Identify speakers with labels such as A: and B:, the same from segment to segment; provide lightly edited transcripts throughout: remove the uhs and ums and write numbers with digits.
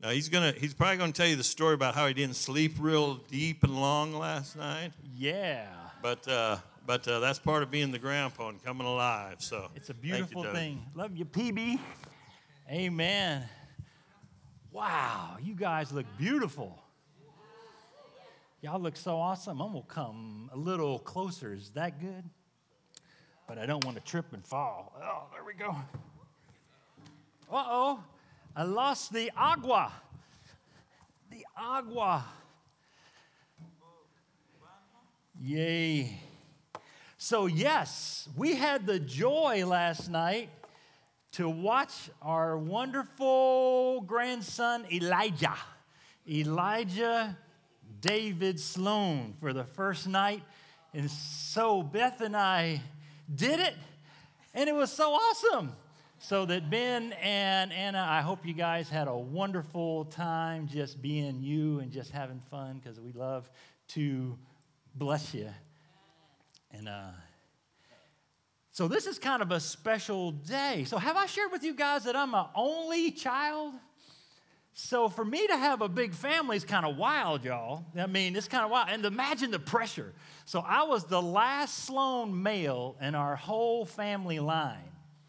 A: Now he's probably gonna tell you the story about how he didn't sleep real deep and long last night.
B: Yeah.
A: But that's part of being the grandpa and coming alive. So
B: it's a beautiful thing. Love you, PB. Amen. Wow, you guys look beautiful. Y'all look so awesome. I'm gonna come a little closer. Is that good? But I don't want to trip and fall. Oh, there we go. Uh-oh. I lost the agua. The agua. Yay. So, yes, we had the joy last night to watch our wonderful grandson, Elijah David Sloan, for the first night. And so Beth and I did it, and it was so awesome. So that Ben and Anna, I hope you guys had a wonderful time just being you and just having fun, because we love to bless you. And so this is kind of a special day. So have I shared with you guys that I'm an only child? So for me to have a big family is kind of wild, y'all. I mean, it's kind of wild. And imagine the pressure. So I was the last Sloan male in our whole family line.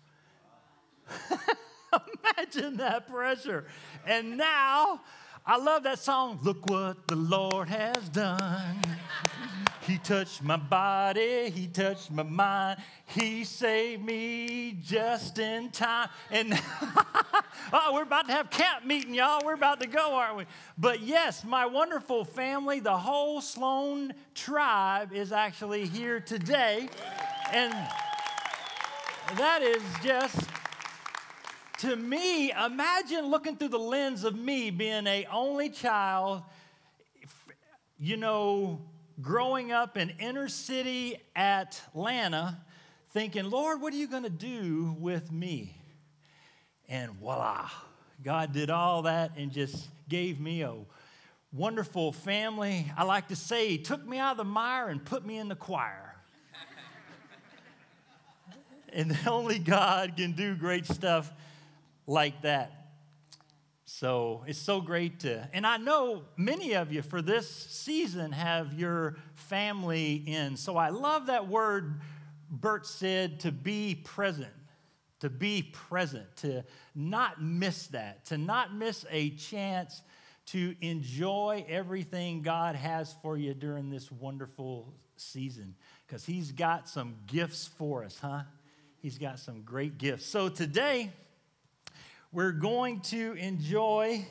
B: Imagine that pressure. And now, I love that song, Look What the Lord Has Done. He touched my body, he touched my mind, he saved me just in time. And we're about to have camp meeting, y'all. We're about to go, aren't we? But yes, my wonderful family, the whole Sloan tribe is actually here today. And that is just, to me, imagine looking through the lens of me being an only child, you know, growing up in inner city Atlanta, thinking, Lord, what are you going to do with me? And voila, God did all that and just gave me a wonderful family. I like to say he took me out of the mire and put me in the choir. And only God can do great stuff like that. So it's so great to, and I know many of you for this season have your family in. So I love that word Bert said, to be present, to not miss that, to not miss a chance to enjoy everything God has for you during this wonderful season, because he's got some gifts for us, huh? He's got some great gifts. So today, we're going to enjoy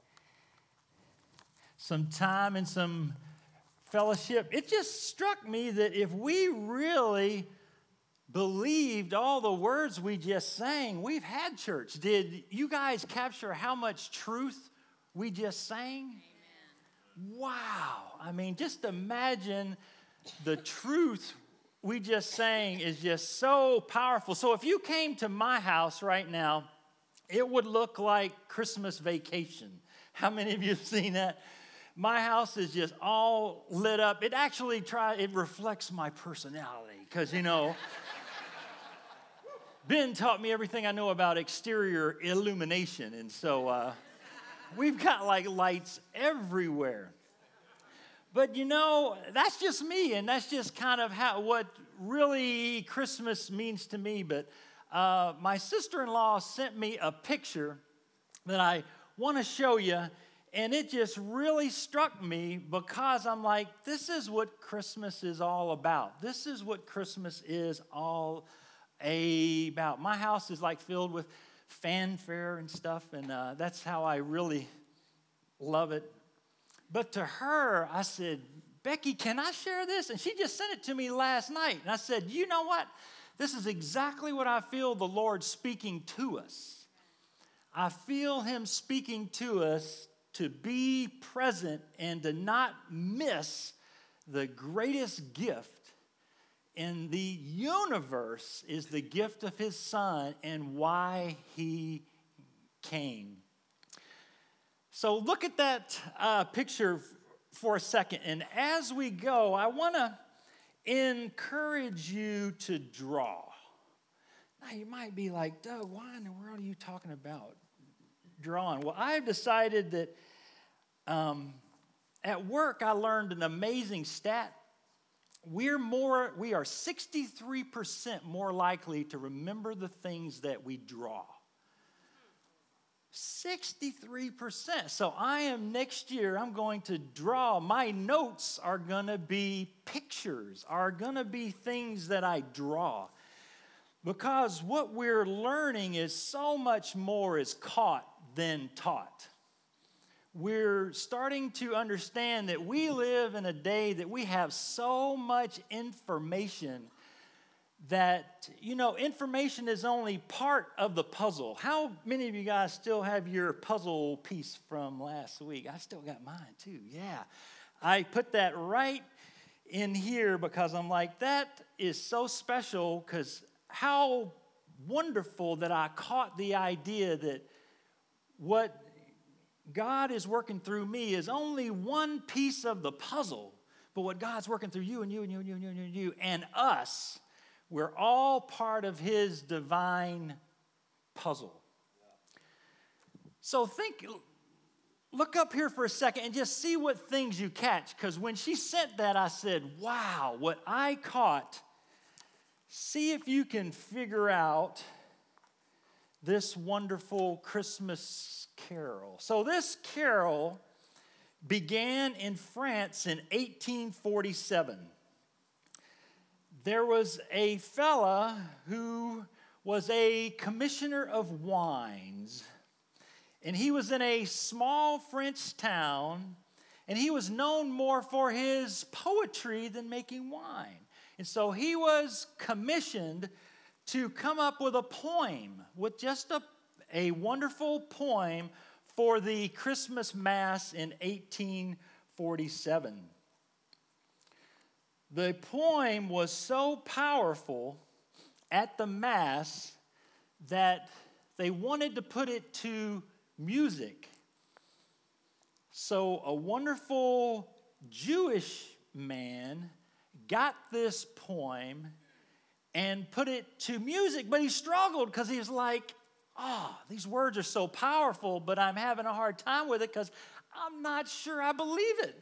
B: some time and some fellowship. It just struck me that if we really believed all the words we just sang, we've had church. Did you guys capture how much truth we just sang? Amen. Wow. I mean, just imagine the truth we just sang is just so powerful. So if you came to my house right now, it would look like Christmas Vacation. How many of you have seen that? My house is just all lit up. It actually it reflects my personality, because, you know, Ben taught me everything I know about exterior illumination, and so we've got like lights everywhere. But, you know, that's just me, and that's just kind of what really Christmas means to me. But my sister-in-law sent me a picture that I want to show you, and it just really struck me, because I'm like, this is what Christmas is all about. This is what Christmas is all about. My house is like filled with fanfare and stuff, and that's how I really love it. But to her, I said, Becky, can I share this? And she just sent it to me last night. And I said, you know what? This is exactly what I feel the Lord speaking to us. I feel him speaking to us to be present and to not miss the greatest gift in the universe is the gift of his son and why he came. So look at that picture for a second. And as we go, I want to encourage you to draw. Now, you might be like, Doug, why in the world are you talking about drawing? Well, I've decided that at work I learned an amazing stat. We are 63% more likely to remember the things that we draw. 63%. So next year, I'm going to draw. My notes are going to be pictures, are going to be things that I draw. Because what we're learning is so much more is caught than taught. We're starting to understand that we live in a day that we have so much information that, information is only part of the puzzle. How many of you guys still have your puzzle piece from last week? I still got mine too, yeah. I put that right in here because I'm like, that is so special, because how wonderful that I caught the idea that what God is working through me is only one piece of the puzzle, but what God's working through you and you and you and you and you and you and us, we're all part of His divine puzzle. So look up here for a second and just see what things you catch, because when she sent that, I said, wow, what I caught. See if you can figure out this wonderful Christmas carol. So this carol began in France in 1847. There was a fella who was a commissioner of wines, and he was in a small French town, and he was known more for his poetry than making wine. And so he was commissioned to come up with a poem, with just a wonderful poem for the Christmas Mass in 1847. The poem was so powerful at the Mass that they wanted to put it to music. So a wonderful Jewish man got this poem and put it to music, but he struggled because he was like, these words are so powerful, but I'm having a hard time with it because I'm not sure I believe it.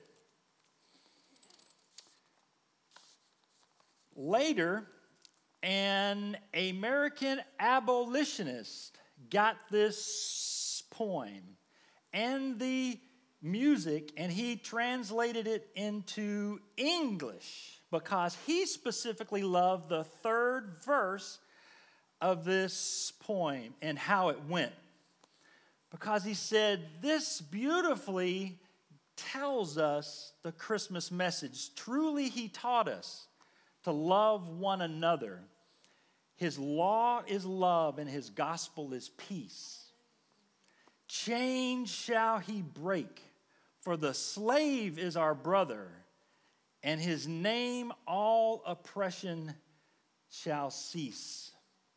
B: Later, an American abolitionist got this poem and the music, and he translated it into English because he specifically loved the third verse of this poem and how it went. Because he said, this beautifully tells us the Christmas message. Truly, he taught us to love one another. His law is love, and his gospel is peace. Chains shall he break, for the slave is our brother, and his name all oppression shall cease.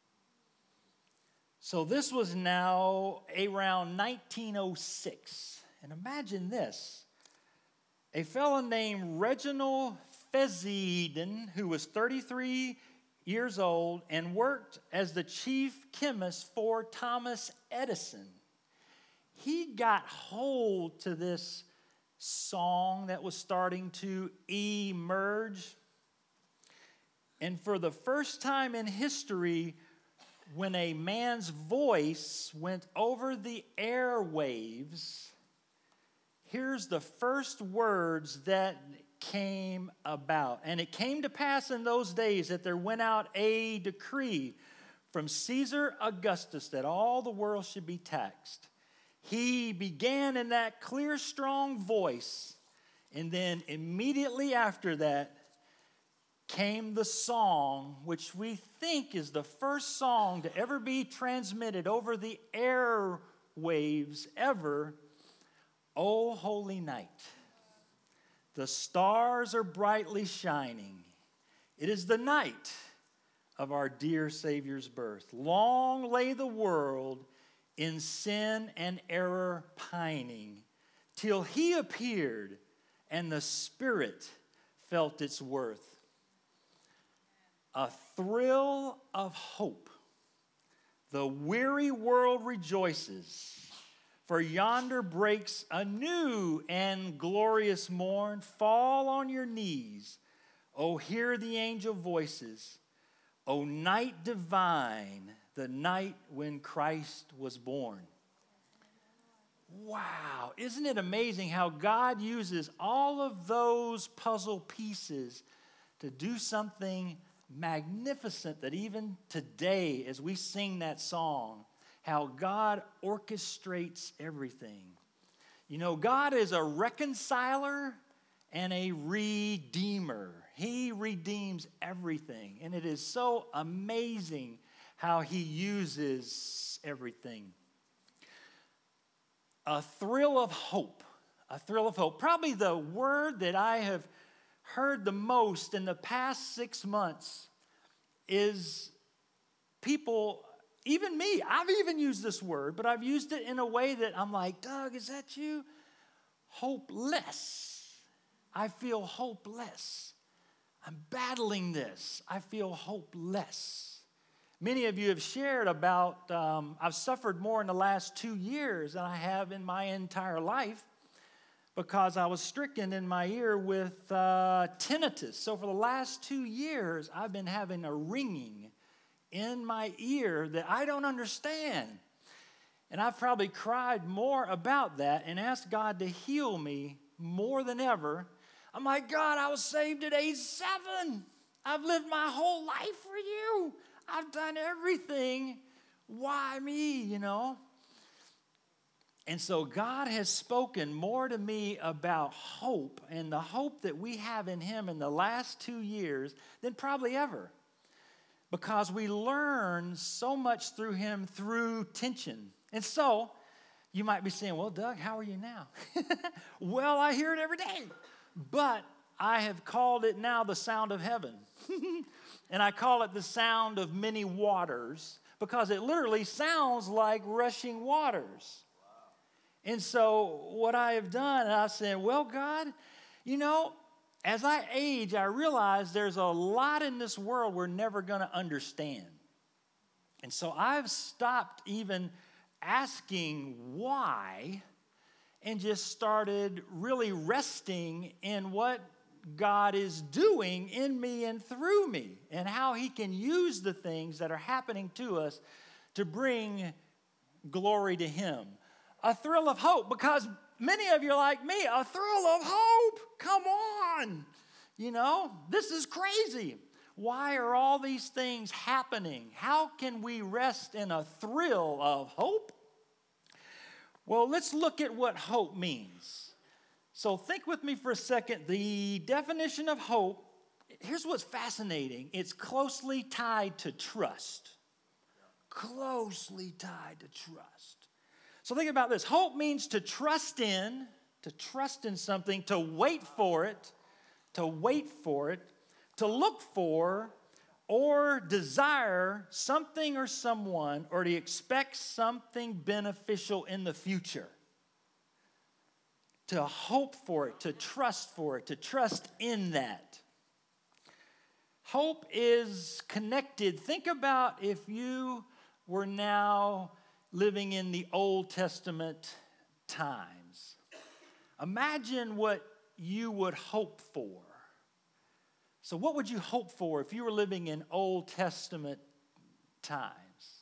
B: So this was now around 1906. And imagine this. A fellow named Reginald Fessenden, who was 33 years old and worked as the chief chemist for Thomas Edison. He got hold to this song that was starting to emerge. And for the first time in history, when a man's voice went over the airwaves, here's the first words that came about. And it came to pass in those days that there went out a decree from Caesar Augustus that all the world should be taxed. He began in that clear, strong voice, and then immediately after that came the song, which we think is the first song to ever be transmitted over the airwaves ever. O holy night, the stars are brightly shining. It is the night of our dear Savior's birth. Long lay the world in sin and error pining, till he appeared and the Spirit felt its worth. A thrill of hope. The weary world rejoices, For yonder breaks a new and glorious morn. Fall on your knees. Oh, hear the angel voices. O night divine, the night when Christ was born. Wow, isn't it amazing how God uses all of those puzzle pieces to do something magnificent, that even today as we sing that song, how God orchestrates everything. You know, God is a reconciler and a redeemer. He redeems everything. And it is so amazing how he uses everything. A thrill of hope. A thrill of hope. Probably the word that I have heard the most in the past 6 months is people, even me, I've even used this word, but I've used it in a way that I'm like, Doug, is that you? Hopeless. I feel hopeless. I'm battling this. I feel hopeless. Many of you have shared about, I've suffered more in the last 2 years than I have in my entire life because I was stricken in my ear with tinnitus. So for the last 2 years, I've been having a ringing in my ear that I don't understand. And I've probably cried more about that and asked God to heal me more than ever. I'm like, God, I was saved at age 7. I've lived my whole life for you. I've done everything. Why me, you know? And so God has spoken more to me about hope and the hope that we have in him in the last 2 years than probably ever. Because we learn so much through him through tension. And so you might be saying, well, Doug, how are you now? Well, I hear it every day. But I have called it now the sound of heaven. And I call it the sound of many waters because it literally sounds like rushing waters. Wow. And so what I have done, I said, well, God, you know, as I age, I realize there's a lot in this world we're never going to understand. And so I've stopped even asking why and just started really resting in what God is doing in me and through me and how he can use the things that are happening to us to bring glory to him. A thrill of hope, because many of you are like me, a thrill of hope. Come on. You know, this is crazy. Why are all these things happening? How can we rest in a thrill of hope? Well, let's look at what hope means. So think with me for a second. The definition of hope, here's what's fascinating. It's closely tied to trust. Closely tied to trust. So think about this. Hope means to trust in something, to wait for it, to look for, or desire something or someone, or to expect something beneficial in the future. To hope for it, to trust in that. Hope is connected. Think about if you were now living in the Old Testament times. Imagine what you would hope for. So what would you hope for if you were living in Old Testament times?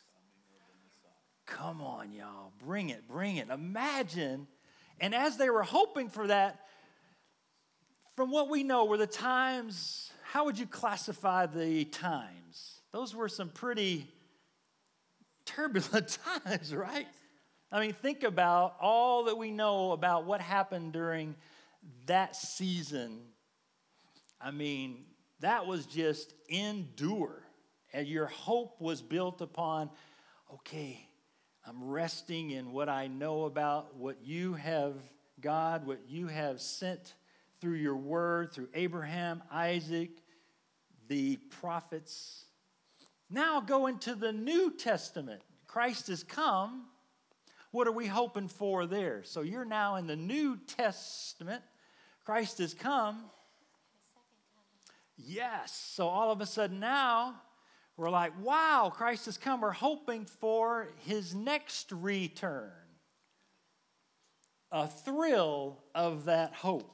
B: Come on, y'all. Bring it. Imagine. And as they were hoping for that, from what we know were the times, how would you classify the times? Those were some pretty turbulent times, right? I mean, think about all that we know about what happened during that season. I mean, that was just endure. And your hope was built upon, okay, I'm resting in what I know about what you have, God, what you have sent through your word, through Abraham, Isaac, the prophets. Now go into the New Testament. Christ has come. What are we hoping for there? So you're now in the New Testament. Christ has come. Yes. So all of a sudden now, we're like, wow, Christ has come. We're hoping for his next return. a thrill of that hope.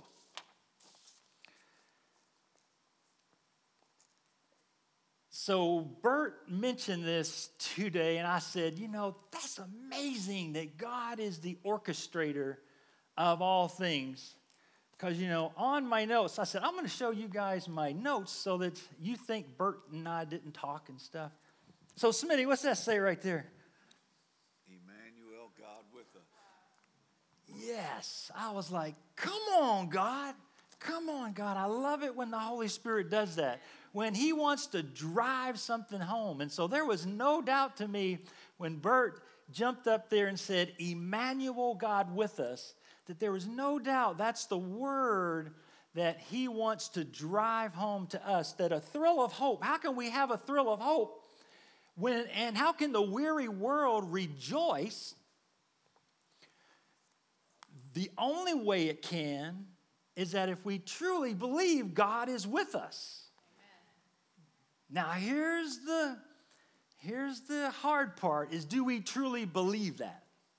B: So Bert mentioned this today, and I said, that's amazing that God is the orchestrator of all things. Because, on my notes, I said, I'm going to show you guys my notes so that you think Bert and I didn't talk and stuff. So, Smitty, what's that say right there?
C: Emmanuel, God with us.
B: Yes. I was like, come on, God. Come on, God. I love it when the Holy Spirit does that. When he wants to drive something home. And so there was no doubt to me when Bert jumped up there and said, Emmanuel, God with us, that there was no doubt that's the word that he wants to drive home to us, that a thrill of hope. How can we have a thrill of hope and how can the weary world rejoice? The only way it can is that if we truly believe God is with us. Now, here's the hard part is, do we truly believe that?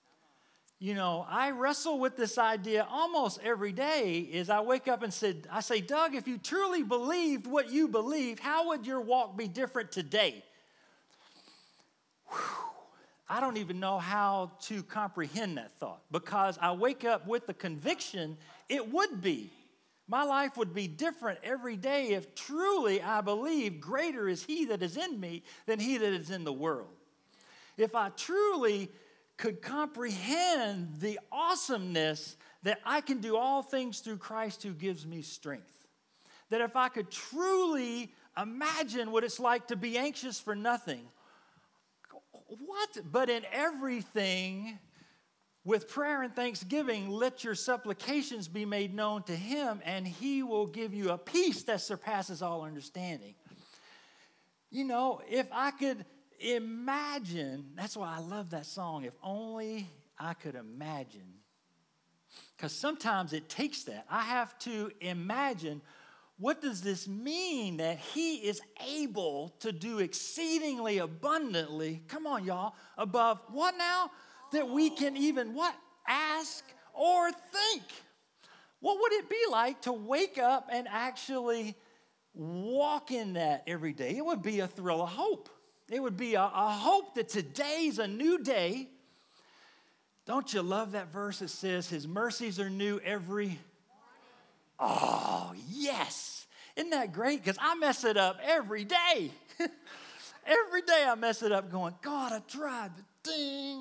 B: I wrestle with this idea almost every day. Is I wake up and I say, Doug, if you truly believed what you believe, how would your walk be different today? Whew. I don't even know how to comprehend that thought, because I wake up with the conviction it would be. My life would be different every day if truly I believe greater is he that is in me than he that is in the world. If I truly could comprehend the awesomeness that I can do all things through Christ who gives me strength. That if I could truly imagine what it's like to be anxious for nothing. What? But in everything, with prayer and thanksgiving, let your supplications be made known to him, and he will give you a peace that surpasses all understanding. If I could imagine, that's why I love that song, if only I could imagine. Because sometimes it takes that. I have to imagine, what does this mean that he is able to do exceedingly abundantly, come on y'all, above what now? That we can even what? Ask or think. What would it be like to wake up and actually walk in that every day? It would be a thrill of hope. It would be a hope that today's a new day. Don't you love that verse that says his mercies are new every morning? Oh, yes. Isn't that great? Because I mess it up every day. Every day I mess it up going, God, I tried the thing.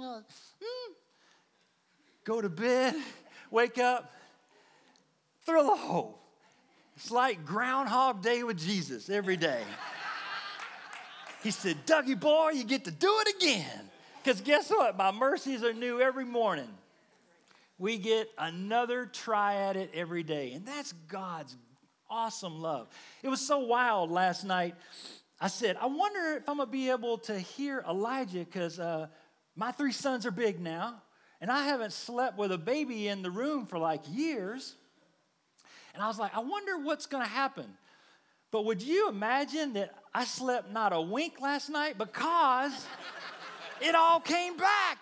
B: Go to bed, wake up, thrill of hope. It's like Groundhog Day with Jesus every day. He said, Dougie boy, you get to do it again. Because guess what? My mercies are new every morning. We get another try at it every day. And that's God's awesome love. It was so wild last night. I said, I wonder if I'm going to be able to hear Elijah, because my 3 sons are big now. And I haven't slept with a baby in the room for like years. And I was like, I wonder what's going to happen. But would you imagine that I slept not a wink last night because it all came back?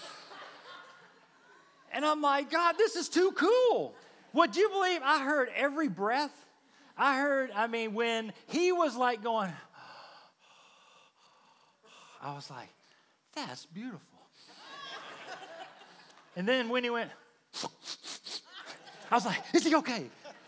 B: And I'm like, God, this is too cool. Would you believe I heard every breath? When he was like going, I was like, that's beautiful. And then when he went, I was like, is he okay?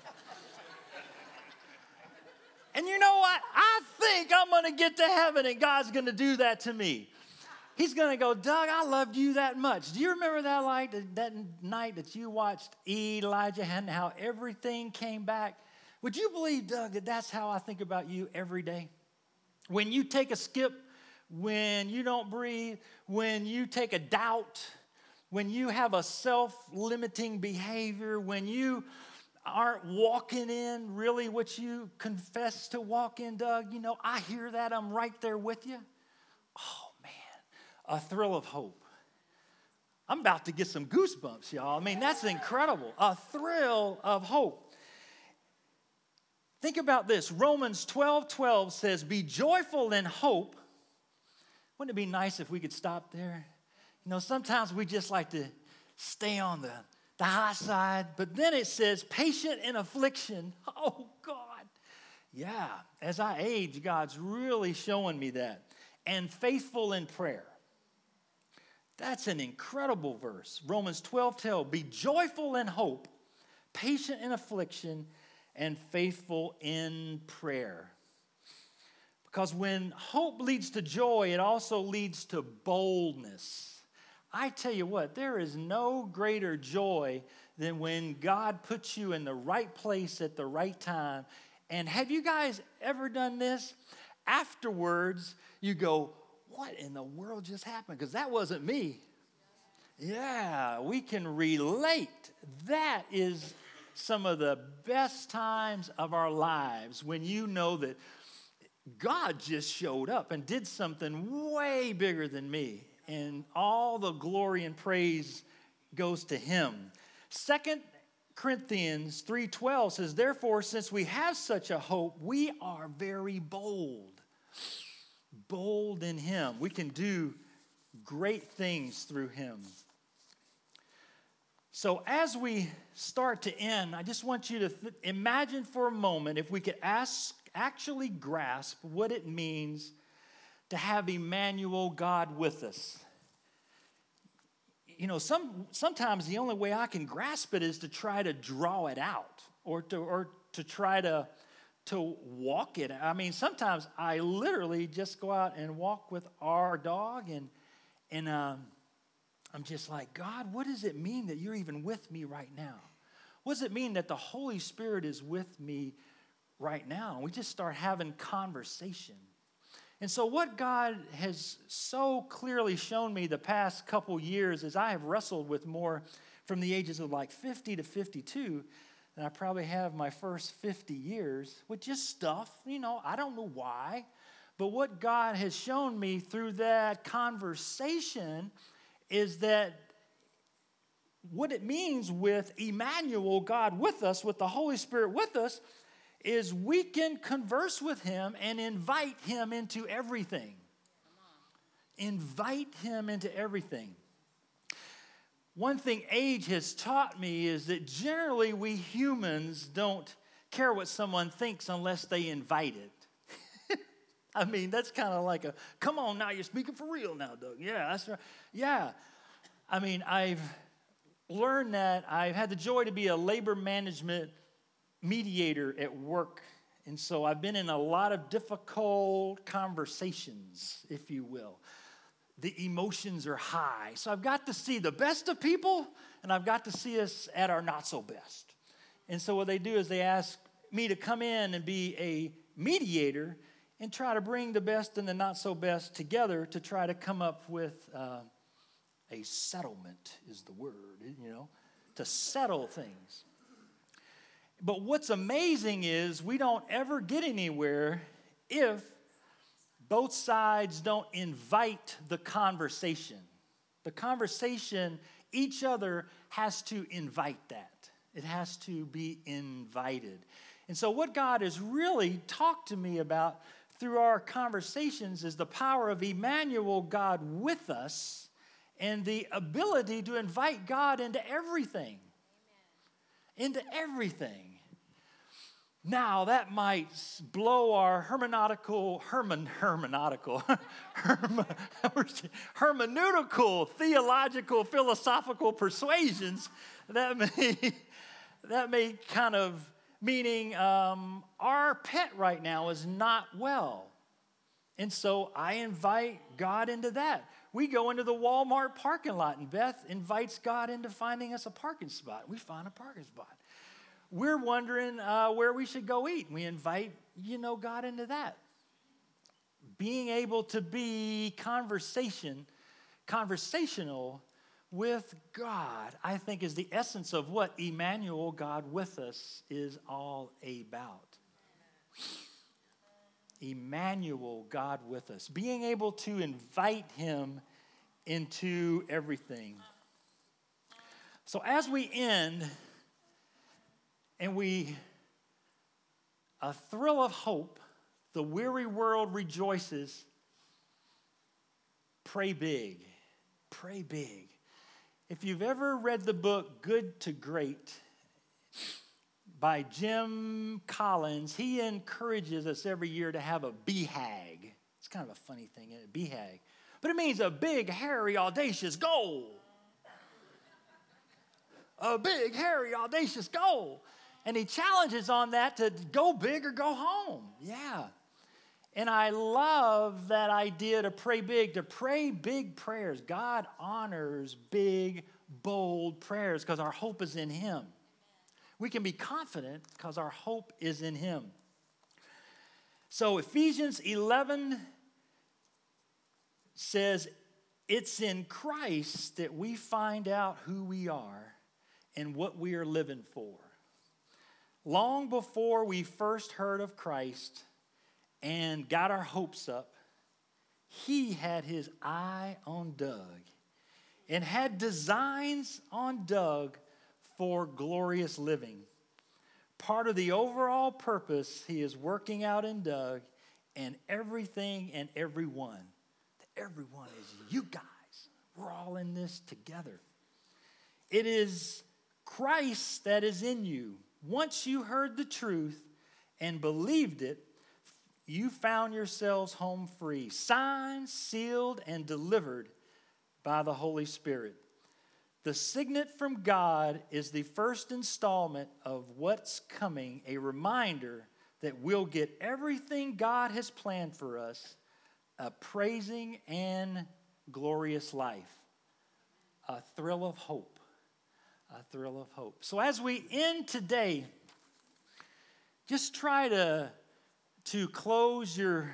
B: And you know what? I think I'm going to get to heaven and God's going to do that to me. He's going to go, Doug, I loved you that much. Do you remember that night that you watched Elijah and how everything came back? Would you believe, Doug, that that's how I think about you every day? When you take a skip, when you don't breathe, when you take a doubt, when you have a self-limiting behavior, when you aren't walking in really what you confess to walk in, Doug, I hear that. I'm right there with you. Oh, man, a thrill of hope. I'm about to get some goosebumps, y'all. That's incredible. A thrill of hope. Think about this. Romans 12:12 says, be joyful in hope. Wouldn't it be nice if we could stop there? Sometimes we just like to stay on the the high side. But then it says patient in affliction. Oh, God. Yeah, as I age, God's really showing me that. And faithful in prayer. That's an incredible verse. Romans 12:12, be joyful in hope, patient in affliction, and faithful in prayer. Because when hope leads to joy, it also leads to boldness. I tell you what, there is no greater joy than when God puts you in the right place at the right time. And have you guys ever done this? Afterwards, you go, what in the world just happened? Because that wasn't me. Yeah, we can relate. That is some of the best times of our lives when you know that God just showed up and did something way bigger than me. And all the glory and praise goes to him. 2 Corinthians 3:12 says, therefore, since we have such a hope, we are very bold. Bold in him. We can do great things through him. So as we start to end, I just want you to imagine for a moment if we could actually grasp what it means to have Emmanuel, God with us. You know, sometimes the only way I can grasp it is to try to draw it out or to try to walk it. I mean, sometimes I literally just go out and walk with our dog and I'm just like, God, what does it mean that you're even with me right now? What does it mean that the Holy Spirit is with me right now? And we just start having conversation. And so what God has so clearly shown me the past couple years is I have wrestled with more from the ages of like 50 to 52 than I probably have my first 50 years with just stuff, you know, I don't know why. But what God has shown me through that conversation is that what it means with Emmanuel, God with us, with the Holy Spirit with us, is we can converse with him and invite him into everything. Invite him into everything. One thing age has taught me is that generally we humans don't care what someone thinks unless they invite it. I mean, that's kind of like come on now, you're speaking for real now, Doug. Yeah, that's right. Yeah. I mean, I've learned that. I've had the joy to be a labor management mediator at work. And so I've been in a lot of difficult conversations, if you will. The emotions are high. So I've got to see the best of people, and I've got to see us at our not so best. And so what they do is they ask me to come in and be a mediator and try to bring the best and the not so best together to try to come up with a settlement is the word, you know, to settle things. But what's amazing is we don't ever get anywhere if both sides don't invite the conversation. The conversation, each other has to invite that. It has to be invited. And so what God has really talked to me about through our conversations is the power of Emmanuel, God with us, and the ability to invite God into everything. Amen. Into everything. Now, that might blow our hermeneutical, theological, philosophical persuasions. That may kind of meaning our pet right now is not well. And so I invite God into that. We go into the Walmart parking lot, and Beth invites God into finding us a parking spot. We find a parking spot. We're wondering where we should go eat. We invite, God into that. Being able to be conversational with God, I think is the essence of what Emmanuel, God with us, is all about. Emmanuel, God with us. Being able to invite him into everything. So as we end, and a thrill of hope, the weary world rejoices, pray big. Pray big. If you've ever read the book Good to Great by Jim Collins, he encourages us every year to have a BHAG. It's kind of a funny thing, isn't it? BHAG. But it means a big, hairy, audacious goal. A big, hairy, audacious goal. And he challenges on that to go big or go home. Yeah. And I love that idea to pray big prayers. God honors big, bold prayers because our hope is in him. We can be confident because our hope is in him. So Ephesians 11 says, it's in Christ that we find out who we are and what we are living for. Long before we first heard of Christ and got our hopes up, he had his eye on Doug and had designs on Doug for glorious living. Part of the overall purpose he is working out in Doug and everything and everyone. Everyone is you guys. We're all in this together. It is Christ that is in you. Once you heard the truth and believed it, you found yourselves home free, signed, sealed, and delivered by the Holy Spirit. The signet from God is the first installment of what's coming, a reminder that we'll get everything God has planned for us, a praising and glorious life, a thrill of hope. A thrill of hope. So as we end today, just try to close your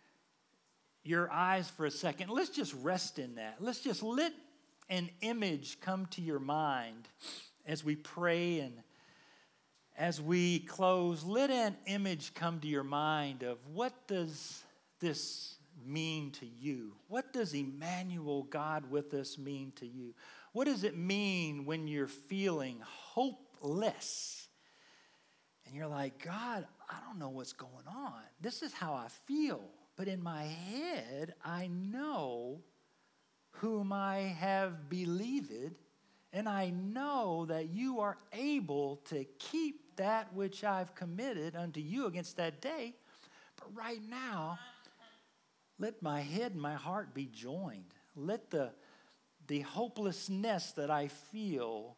B: eyes for a second. Let's just rest in that. Let's just let an image come to your mind as we pray and as we close. Let an image come to your mind of what does this mean to you? What does Emmanuel, God with us, mean to you? What does it mean when you're feeling hopeless? And you're like, God, I don't know what's going on. This is how I feel. But in my head, I know whom I have believed, and I know that you are able to keep that which I've committed unto you against that day. But right now, let my head and my heart be joined. Let the hopelessness that I feel,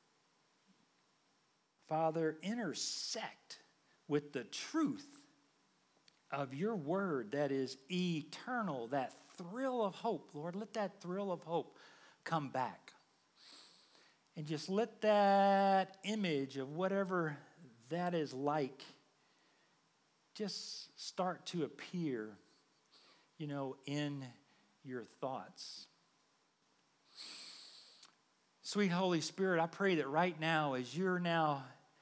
B: Father, intersect with the truth of your word that is eternal, that thrill of hope. Lord, let that thrill of hope come back. And just let that image of whatever that is like just start to appear, in your thoughts. Sweet Holy Spirit, I pray that right now, as you're now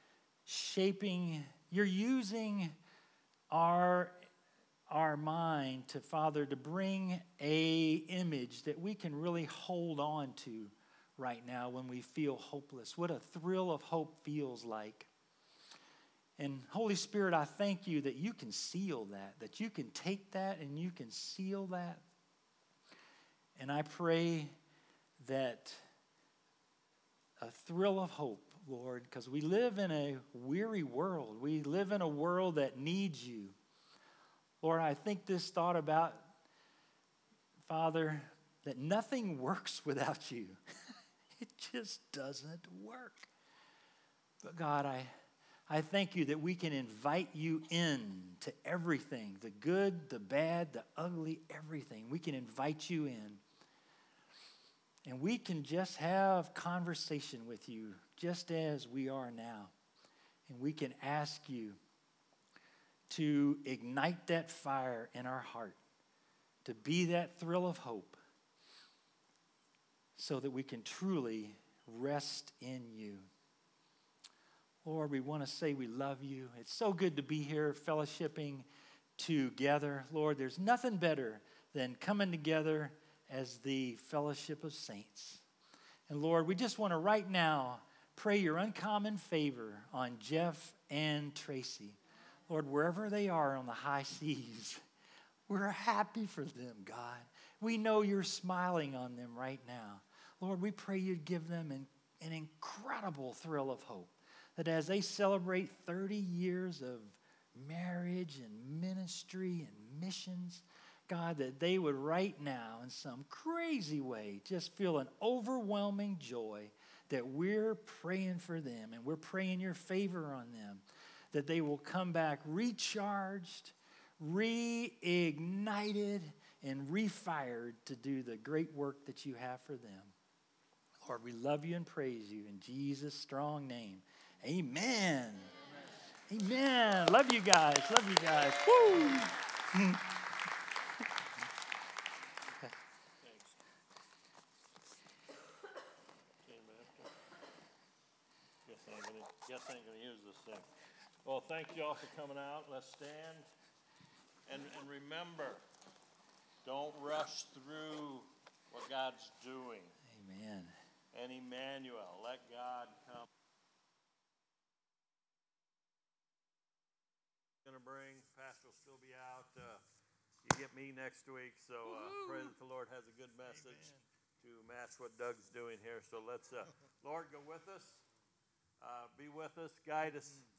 B: you're using our mind to, Father, to bring a image that we can really hold on to right now when we feel hopeless. What a thrill of hope feels like. And Holy Spirit, I thank you that you can seal that you can take that and you can seal that. And I pray that a thrill of hope, Lord, because we live in a weary world. We live in a world that needs you. Lord, I think this thought about, Father, that nothing works without you. It just doesn't work. But God, I thank you that we can invite you in to everything, the good, the bad, the ugly, everything. We can invite you in. And we can just have conversation with you just as we are now. And we can ask you to ignite that fire in our heart, to be that thrill of hope, so that we can truly rest in you. Lord, we want to say we love you. It's so good to be here fellowshipping together. Lord, there's nothing better than coming together as the fellowship of saints. And Lord, we just want to right now pray your uncommon favor on Jeff and Tracy. Lord, wherever they are on the high seas, we're happy for them, God. We know you're smiling on them right now. Lord, we pray you'd give them an incredible thrill of hope, that as they celebrate 30 years of marriage and ministry and missions, God, that they would right now in some crazy way just feel an overwhelming joy that we're praying for them and we're praying your favor on them, that they will come back recharged, reignited, and refired to do the great work that you have for them. Lord, we love you and praise you in Jesus' strong name. Amen. Amen. Love you guys. Love you guys. Woo!
A: Guess I ain't gonna use this thing. Well, thank you all for coming out. Let's stand. And remember, don't rush through what God's doing.
B: Amen.
A: And Emmanuel, let God come. Gonna bring, Pastor will still be out. You get me next week, so pray that the Lord has a good message to match what Doug's doing here. So let's, Lord, go with us. Be with us, guide us